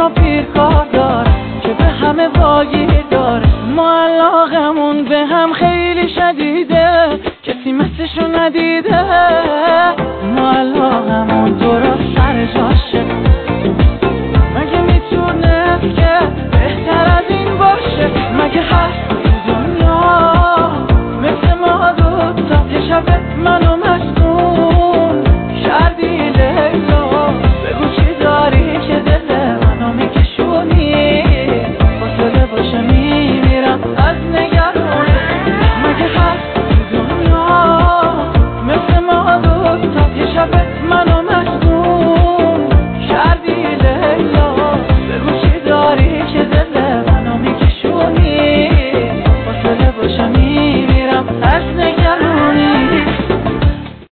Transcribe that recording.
یا پیرکار دار که به همه واگیر داره. ما علاقمون به هم خیلی شدیده، کسی مثلشو ندیده.